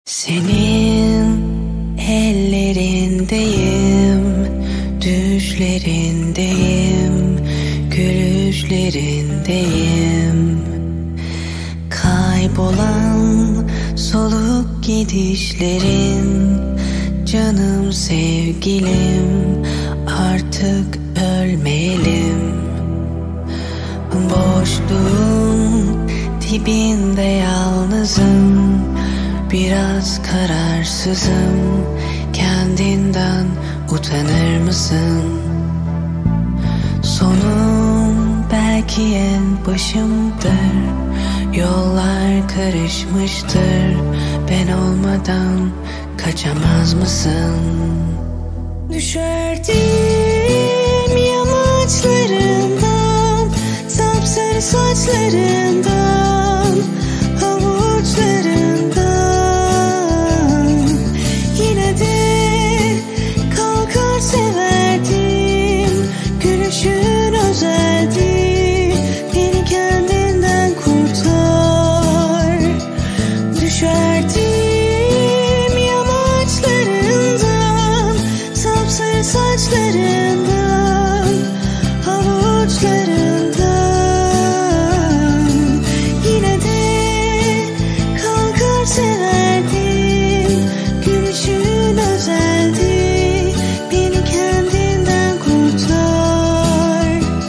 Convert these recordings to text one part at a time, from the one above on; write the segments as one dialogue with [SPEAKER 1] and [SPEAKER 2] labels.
[SPEAKER 1] Senin ellerindeyim, düşlerindeyim, gülüşlerindeyim. Kaybolan soluk gidişlerin, canım sevgilim, artık ölmeyelim. Boşluğun dibinde yalnızım, biraz kararsızım. Kendinden utanır mısın? Sonum belki en başımdır. Yollar karışmıştır. Ben olmadan kaçamaz mısın? Düşerdim yamaçlarından, sapsarı saçlarından, havuçlarından. Yine de kalkar severdim, gülüşün özeldi. Beni kendinden kurtar. Düşerdim yamaçlarından, sapsarı saçlarından, havuçlarından. Yine de kalkar severdim, gülüşün özeldi. Beni kendinden kurtar.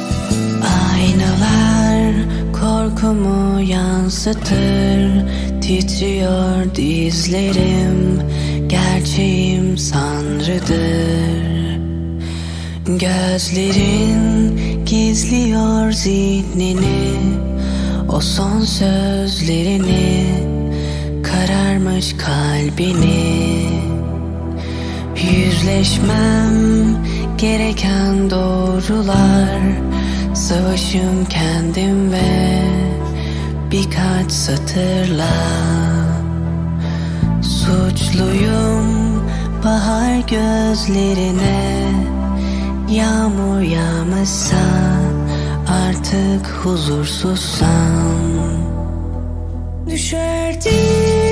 [SPEAKER 1] Aynalar korkumu yansıtır, titriyor dizlerim, gerçeğim sanrıdır. Gözlerin gizliyor zihnini, o son sözlerini, kararmış kalbini. Yüzleşmem gereken doğrular, savaşım kendim ve birkaç satırla. Suçluyum bahar gözlerine, yağmur yağmışsa, artık huzursuzsam. Düşerdim